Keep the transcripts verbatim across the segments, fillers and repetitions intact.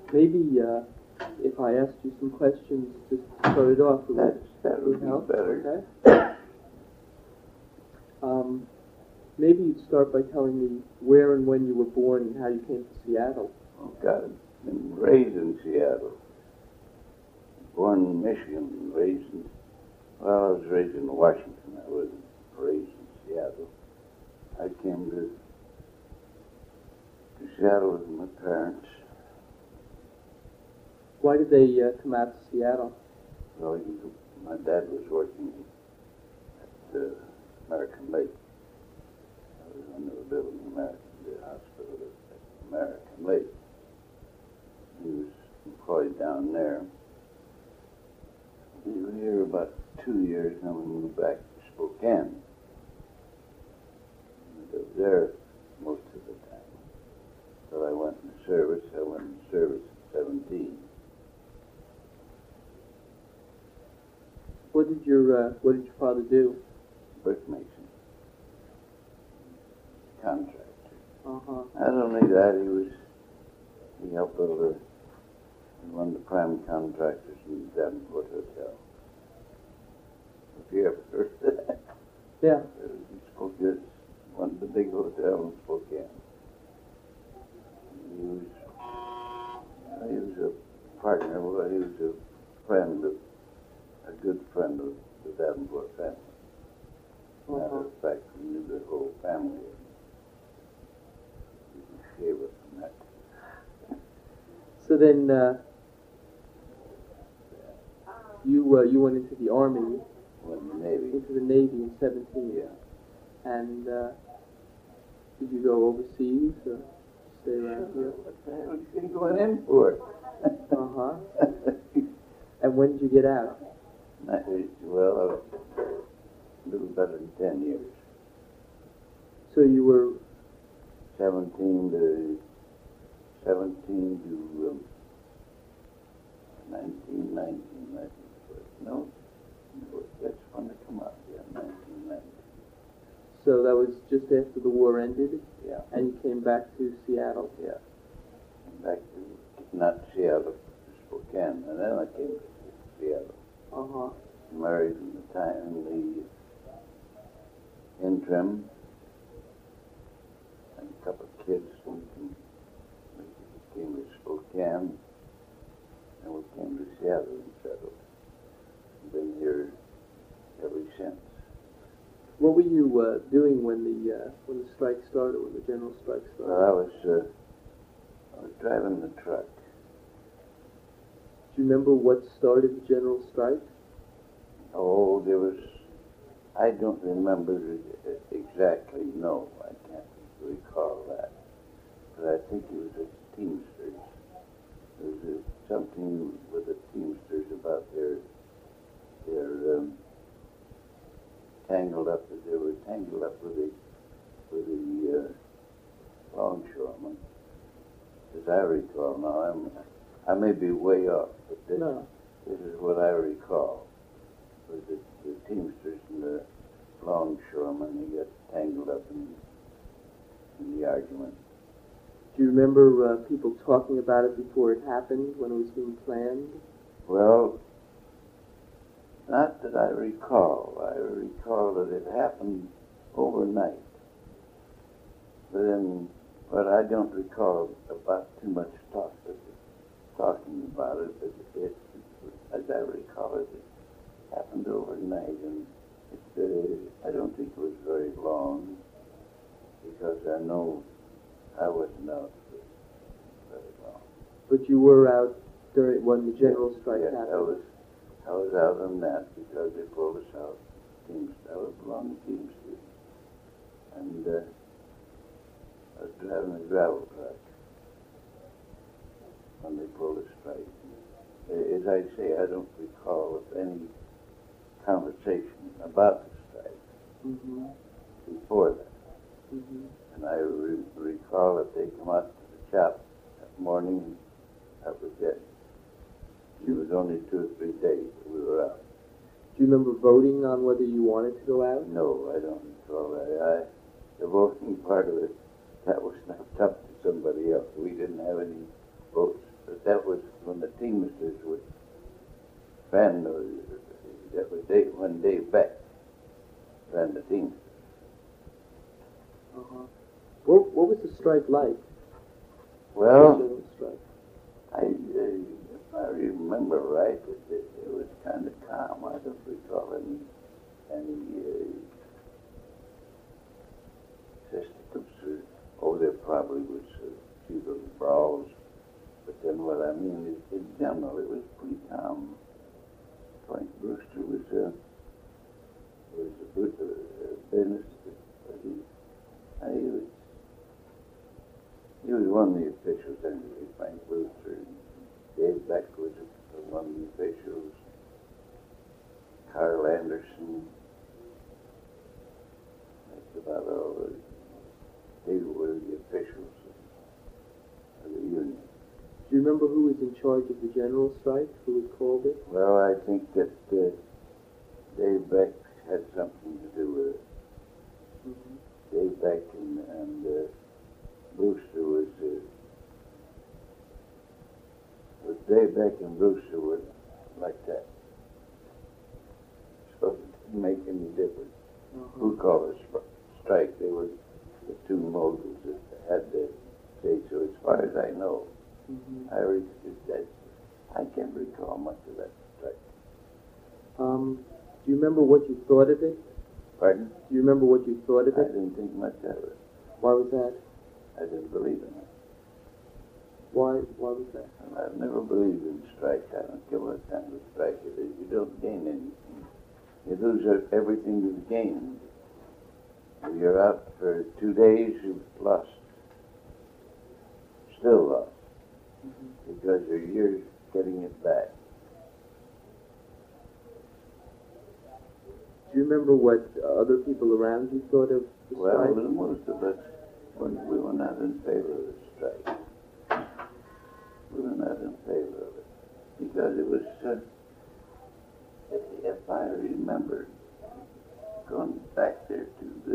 Maybe uh, if I asked you some questions just to start it off, it would, That's, that would would be help. better. Okay. Um, maybe you'd start by telling me where and when you were born and how you came to Seattle. Oh, God, I've been raised in Seattle. Born in Michigan, and raised in, well, I was raised in Washington. I wasn't raised in Seattle. I came to, to Seattle with my parents. Why did they uh, come out to Seattle? Well, you, my dad was working at uh, American Lake. I was under the building American, the hospital at American Lake. He was employed down there. We were here about two years, and then we moved back to Spokane. I was there most of the time. So I went in service. I went in service at seventeen. What did your uh, What did your father do? Brickmason. Contractor. Uh huh. Not only that, he was, he helped over one of the prime contractors in the Davenport Hotel. If you ever heard of that. Yeah. He spoke at one of the big hotels in Spokane. He was, he was a partner, well, he was a friend of, a good friend of the Davenport family. Uh-huh. Matter of fact, we knew the whole family. We can shave it from that. So then, uh, you uh, you went into the Army, Went in the Navy. into the Navy in seventeen. Yeah. And uh, did you go overseas or stay around here? What the hell is he going in for? Uh huh. And when did you get out? Well, a little better than ten years. So you were Seventeen to seventeen to um, nineteen, nineteen, nineteen. No, no, that's when they come out. Yeah, nineteen, nineteen. so that was just after the war ended, Yeah, and you came back to Seattle. yeah. Back to not Seattle, to Spokane, and then I came to Seattle. Uh huh. Married in the time in the interim, and a couple of kids. We came to Spokane, and we came to Seattle and settled. Been here ever since. What were you uh, doing when the uh, when the strike started? When the general strike started? Well, I was uh, I was driving the truck. Do you remember what started the general strike? Oh, there was. I don't remember exactly. No, I can't recall that. But I think it was a Teamsters. There was a, something with the Teamsters about their their um, tangled up. They were tangled up with the with the uh, longshoremen, as I recall. Now I'm I may be way off, but this, No. this is what I recall. Was the, the Teamsters and the longshoremen, they got tangled up in, in the argument. Do you remember uh, people talking about it before it happened, when it was being planned? Well, not that I recall. I recall that it happened overnight. But then, but I don't recall about too much talk, talking about it. But it, as I recall it, it happened overnight, and it, uh, I don't think it was very long, because I know I wasn't out for very long. But you were out during when the general strike Yes, happened. I was, I was out on that because they pulled us out. Teamsters, I was belonging to Teamsters. And uh, I was driving a gravel truck when they pulled us strike. As I say, I don't recall of any conversation about the strike Mm-hmm. before that. Mm-hmm. And I re- recall that they come out to the shop that morning, and that was it. It was only two or three days that we were out. Do you remember voting on whether you wanted to go out? No, I don't recall that. I, the voting part of it, that was left up to somebody else. We didn't have any votes but that was when the Teamsters would ran the, that was day, when Dave Beck ran the Teamsters. Uh-huh. What, what was the strike like? Well, The general strike? I, uh, if I remember right, it, it, it was kind of calm. I don't recall any, any uh, fisticuffs. Or, oh, there probably was a few little brawls. But then what I mean is, in general, it was pretty calm. Frank Brewster was uh, was a good uh, business. But he, I, he was he was one of the officials anyway. Frank Brewster. Dave Beck was one of the officials. Carl Anderson. That's about all. The, they were the officials of the union. Do you remember who was in charge of the general strike? Who had called it? Well, I think that uh, Dave Beck had something to do with it. Mm-hmm. Dave Beck and, and uh, Brewster was, uh, was Dave Beck and Brewster were like that. So it didn't make any difference Uh-huh. who called the stri- strike. They were the two moguls that had the say so. As far as I know, Mm-hmm. I re- that, I can't recall much of that strike. Um, do you remember what you thought of it? Pardon? Do you remember what you thought of I it? didn't think much of it. Why was that? I didn't believe in it. Why? Why was that? And I've never believed in strike. I don't care what kind of strike it is. You don't gain anything. You lose everything you've gained. If you're out for two days, you've lost. Still lost. Mm-hmm. Because you're years getting it back. Do you remember what uh, other people around you thought of the Well, strike? most of us, when we were not in favor of the strike. We were not in favor of it. Because it was, uh, if I remember, going back there to the,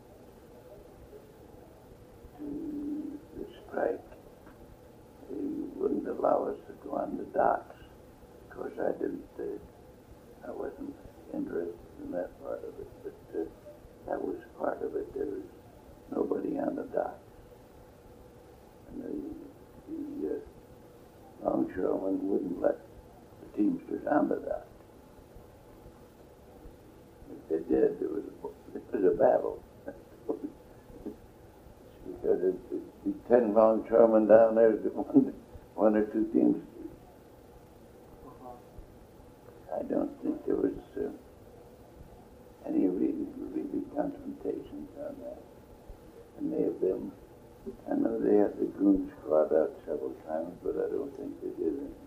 to the strike, they wouldn't allow us to go on the docks. Of course, I didn't, uh, I wasn't interested in that part of it, but uh, that was part of it. There was nobody on the docks. And the, the uh, longshoremen wouldn't let the Teamsters on the dock. If they did, it was a, it was a battle. Because it'd be ten longshoremen down there, one, one or two Teamsters. Uh-huh. I don't think there was uh, any really, really confrontations on that. There may have been. I know they had the goon squad out several times, but I don't think they did anything.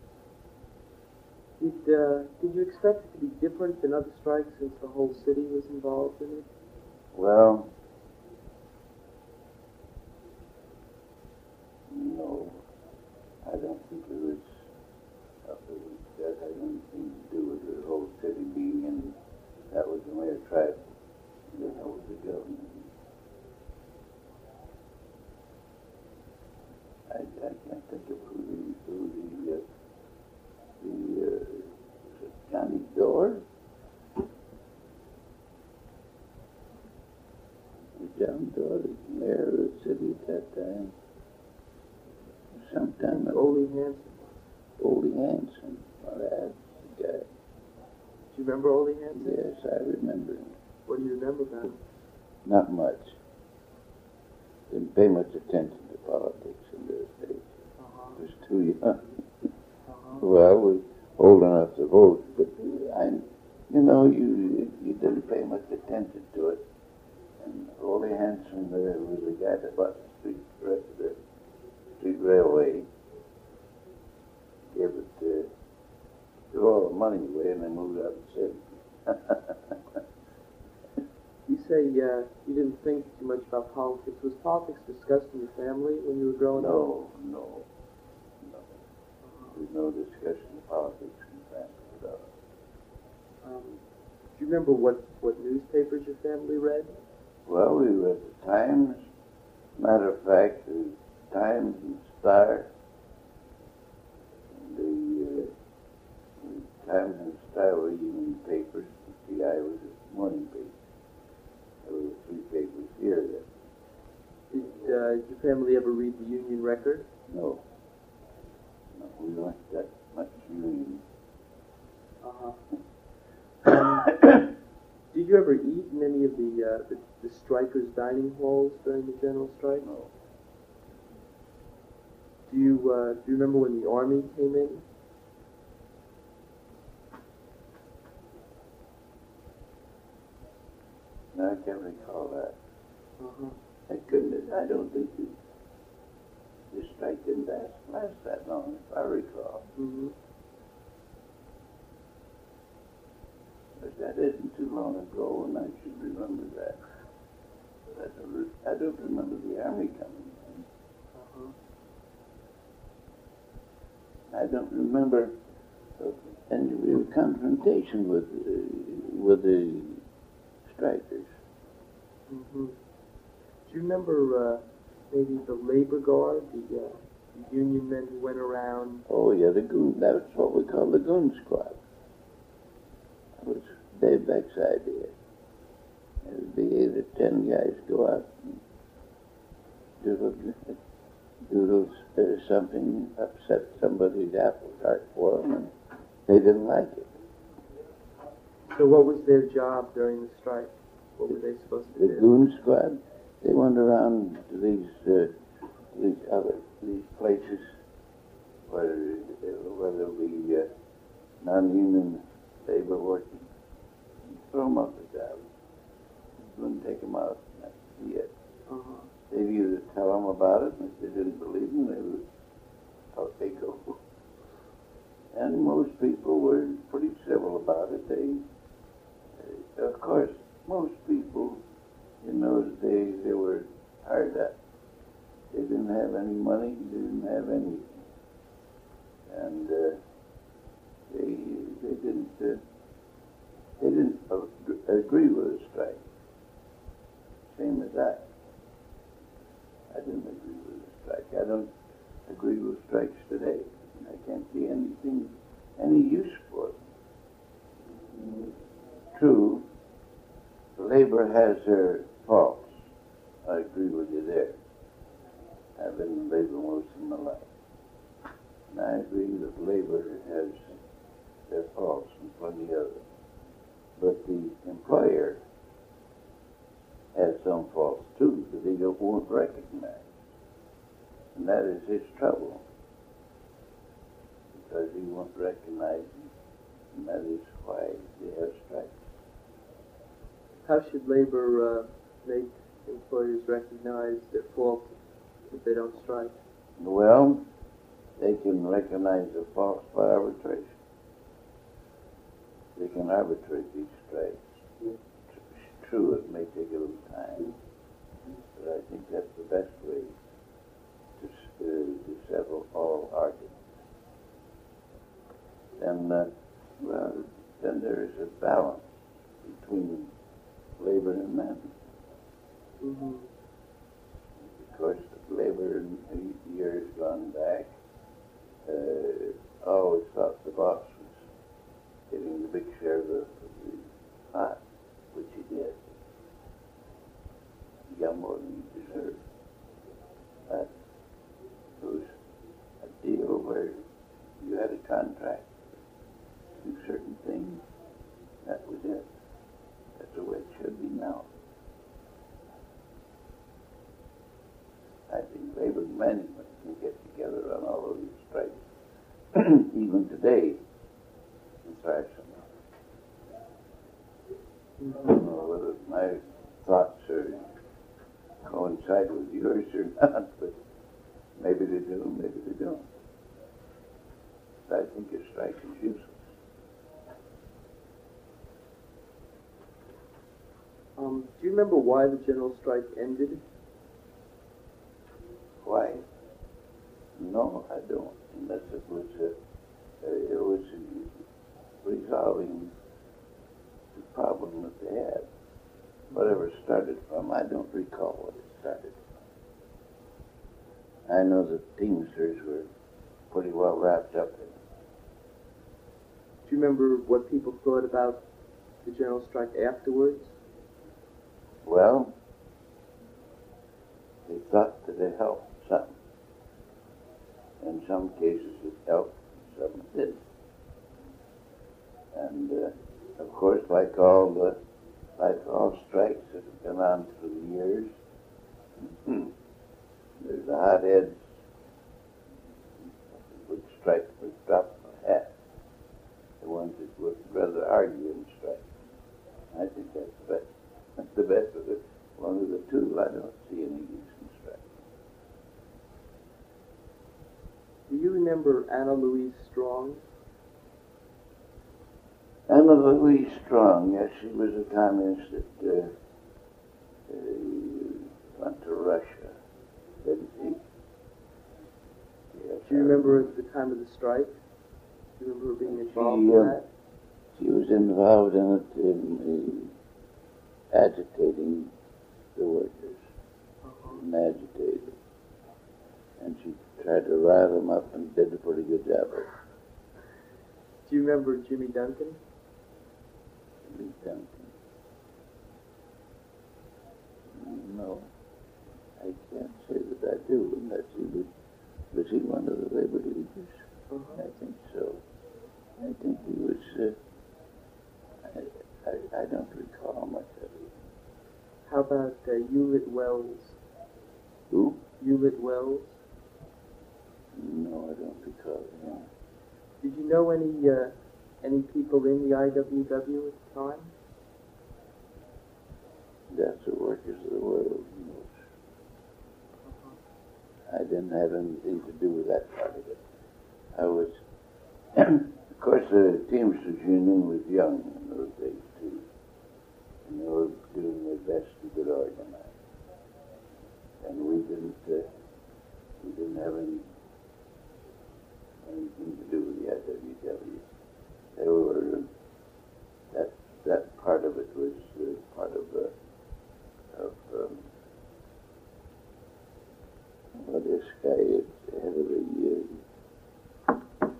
Did, uh, did you expect it to be different than other strikes since the whole city was involved in it? Well, no, I don't think it was. Uh, it was that had anything to do with the whole city being in. That was the mayor tried to hold the government. I, I can't think of who the, who the, uh, the, uh, was it Johnny Dore? Was John Dore the mayor of the city at that time? Sometime ago. Ole Hansen. Ole Hansen. Well, that's the guy. Do you remember Ole Hansen? Yes, I remember him. What do you remember about him? Not much. Didn't pay much attention to politics in those days. Uh-huh. I was too young. Uh-huh. Well, I was old enough to vote, but I, you know, you you didn't pay much attention to it. And Ole Hansen uh, was the guy that bought the street, the street railway. Gave it, uh, threw all the money away, and then moved out of the city. You say uh, you didn't think too much about politics. Was politics discussed in your family when you were growing up? No, no, no. There's no discussion of politics in the family without it. Um, do you remember what, what newspapers your family read? Well, we read the Times. Matter of fact, the Times and Star Times and Style evening papers. The I was a morning paper. There were three papers here that. Did, uh, did your family ever read the Union Record? No. No, we weren't that much union. Uh-huh. Um, did you ever eat in any of the, uh, the, the strikers' dining halls during the general strike? No. Do you, uh, do you remember when the Army came in? No, I can't recall that. Uh-huh. I couldn't, I don't think the, the strike didn't last, last that long, if I recall. Mm-hmm. But that isn't too long ago, and I should remember that. But I don't, re- I don't remember the Army coming in. Uh-huh. I don't remember uh, any real confrontation with, uh, with the strikers. Mm-hmm. Do you remember uh, maybe the Labor Guard, the, uh, the Union men who went around? Oh, yeah, the goon, that's what we call the goon squad. That was Dave Beck's idea. It would be eight or ten guys go out and do, do uh, something, upset somebody's apple cart for them, and they didn't like it. So what was their job during the strike? What were they supposed to The do? goon squad, they went around to these uh, these other these places where where there'll be uh, non-union labor working. Throw them up the job. Wouldn't take them out. That's be it. Uh-huh. They'd either tell them about it, and if they didn't believe them, they would out they go. And most people were pretty civil about it. They, uh, of course, most people in those days, they were hard up. They didn't have any money, they didn't have anything. And uh, they, they didn't, uh, they didn't uh, agree with the strike. Same as that. I didn't agree with the strike. I don't agree with strikes today. I can't see anything, any use for them. True, labor has their faults. I agree with you there. I've been in labor most of my life. And I agree that labor has their faults and plenty of them. But the employer has some faults too that they don't won't recognize. And that is his trouble. Because he won't recognize them. And that is why they have strikes. How should labor uh, make employers recognize their fault if they don't strike? Well, they can recognize the faults by arbitration. They can arbitrate these strikes. It's true, it may take a little time, but I think that's the best way to, uh, to settle all arguments. And uh, well, then there is a balance between labor and men. Mm-hmm. Of course, labor in years gone back uh, always thought the boss was getting the big share of the, of the pot, which he did. He got more than he deserved. But it was a deal where you had a contract to do certain things. That was it. That's the way it should be now. I think labor management can get together on all of these strikes, even today, and thrash them. I don't know whether my thoughts are coincide with yours or not, but maybe they do, maybe they don't. But I think a strike is useless. Um, do you remember why the general strike ended? Why? No, I don't. Unless it was uh, uh, it was uh, resolving the problem that they had. Whatever it started from, I don't recall what it started from. I know the Teamsters were pretty well wrapped up in it. Do Do you remember what people thought about the general strike afterwards? Well, they thought that it helped some. In some cases it helped, some it didn't. And uh, of course, like all the like all strikes that have been on through the years, there's the hotheads would strike with drop of a hat. The ones that would rather argue and strike. I think that's the best. That's the best of it. One of the two, I don't see any use in striking. Do you remember Anna Louise Strong? Anna Louise Strong, yes, she was a communist that uh, uh, went to Russia, didn't she? Yes, Do you remember at the time of the strike? Do you remember her being involved she, in uh, that? She was involved in it in uh, agitating the workers, Uh-huh. and agitated. And she tried to rile them up and did a pretty good job of it. Do you remember Jimmy Duncan? Jimmy Duncan. No, I can't say that I do, unless he was, was he one of the labor leaders? Uh-huh. I think so. I think he was, uh, I, I, I don't recall much of it. How about uh, Hewlett Wells? Who? Hewlett Wells? No, I don't recall him. Did you know any uh, any people in the I W W at the time? That's the workers of the world, you know. Uh-huh. I didn't have anything to do with that part of it. I was, of course, the Teamsters Union was young in those days, too. And they were doing their best to get organized. And we didn't, uh, we didn't have any, anything to do with the I W W. They were, uh, that, that part of it was uh, part of the, of, um, well, this guy is head of the, uh,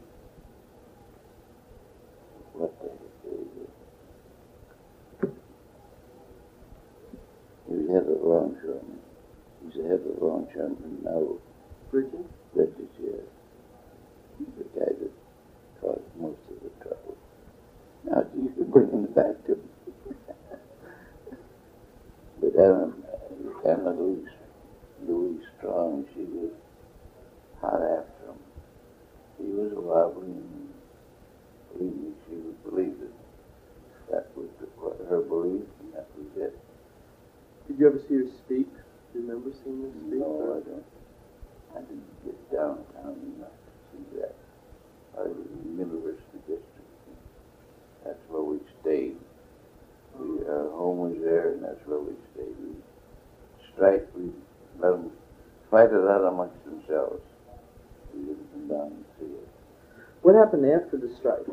what the heck is it? He was head of the longshoremen. He's the head of the longshoremen now. Bridges? Bridges, yeah. He's the guy that caused most of the trouble. Now, you can bring him back to me. But Anna, Anna Louise, Louise Strong, she was hot after him. He was a wobbly, and believe me, she would believe it. That was the, what her belief, and that was it. Did you ever see her speak? Do you remember seeing her speak? No, I don't. I didn't get downtown enough to see that. I was in the University District. That's where we stayed. We, our home was there, and that's where we stayed. We strike, we let them fight it out amongst themselves. We didn't come down and see it. What happened after the strike?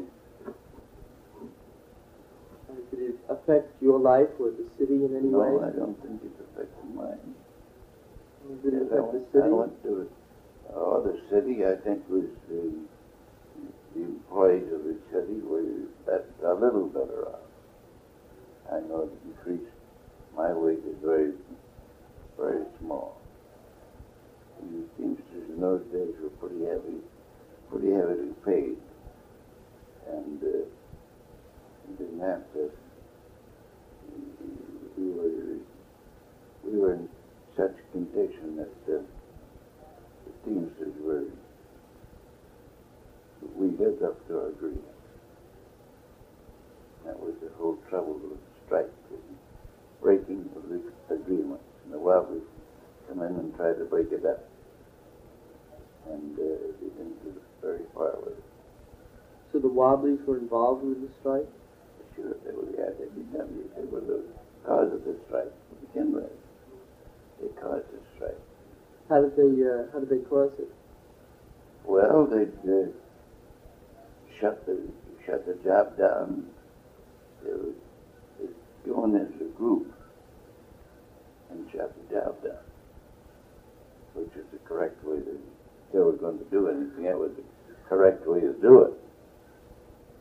Uh, Did it affect your life or the city in any No, way? I don't think it affected mine. Did it Yes, I affect the went, city? I went to it. Oh, the city, I think, was the, the employees of the city were that a little better off. I know it increased. My wage is very, very small. The Teamsters in those days were pretty heavy, pretty heavily paid, and uh, we didn't have to. We were, we were in such condition that uh, the Teamsters were. We lived up to our agreement. That was the whole trouble with the strike, breaking of the agreement. And the Wobblies come in and try to break it up. And uh, they didn't get very far with it. So the Wobblies were involved with the strike? Sure, they were the I W W. They were the cause of the strike to begin with. They caused the strike. How did they uh, How did they cause it? Well, they'd uh, shut the shut the job down. They would they'd go in as a group and shut the job down, which is the correct way that they were going to do anything. That was the correct way to do it.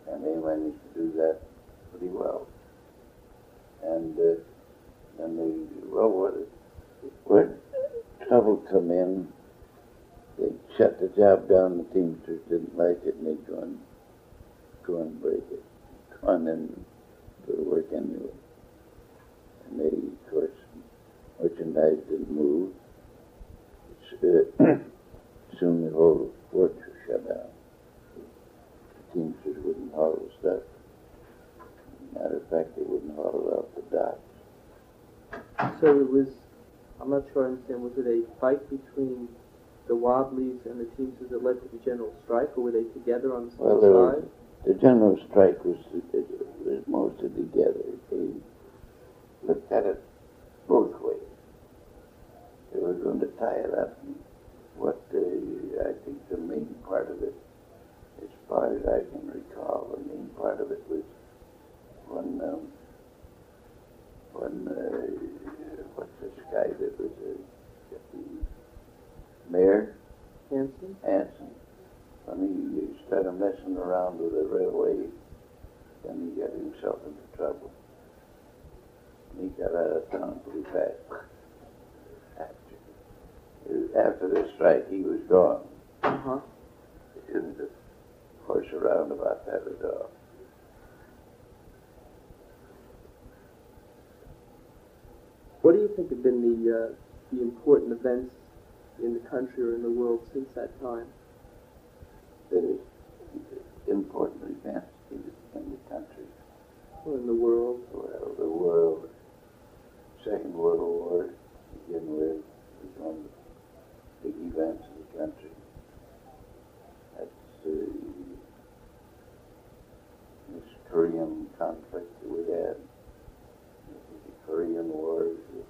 and they managed to do that pretty well. And uh, then they, well, when, when trouble come in, they'd shut the job down, the Teamsters didn't like it, and they'd go and, go and break it. Go on and go to work anyway. And they, of course, merchandise didn't move. It's, uh, soon the whole works were shut down. The Teamsters wouldn't haul the stuff. Matter of fact, they wouldn't haul it off the docks. So it was, I'm not sure I understand, was it a fight between the Wobblies and the Teamsters that led to the general strike, or were they together on the same Well, there side? was, the general strike was, was mostly together. They looked at it both ways. They were going to tie it up. And what uh, I think the main part of it, as far as I can recall, the main part of it was when, um, when uh, what's this guy that was a deputy mayor? Hanson? Hanson. When he started messing around with the railway, then he got himself into trouble. And he got out of town pretty fast. After, after the strike, he was gone. Uh-huh. He didn't horse around about that at all. What do you think have been the uh, the important events in the country or in the world since that time? That is important events in the, in the country. Or in the world? Well, the world, Second World War, to begin with, was one of the big events in the country. That's uh, this Korean conflict that we had. The Korean War,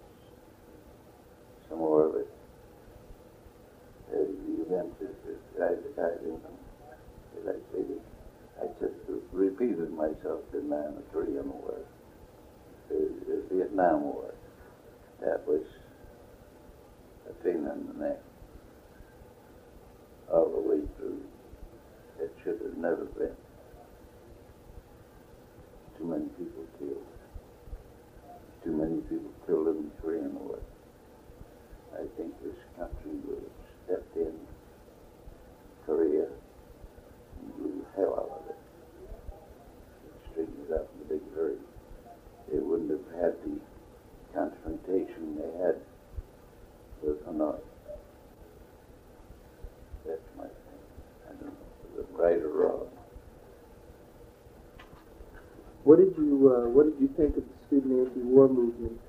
some more of it. Uh, the events that I, I didn't, did I say this? I just repeated myself, didn't I, in the Korean War. The, the Vietnam War. That was a pain in the neck all the way through. It should have never been. Too many people killed. Too many people killed in the Korean War. I think this country would have stepped in Korea and blew the hell out of it. Straightened it up in a big hurry. They wouldn't have had the confrontation they had with Hanoi. That's my thing. I don't know if it's right or wrong. What did you uh, What did you think of the student anti-war movement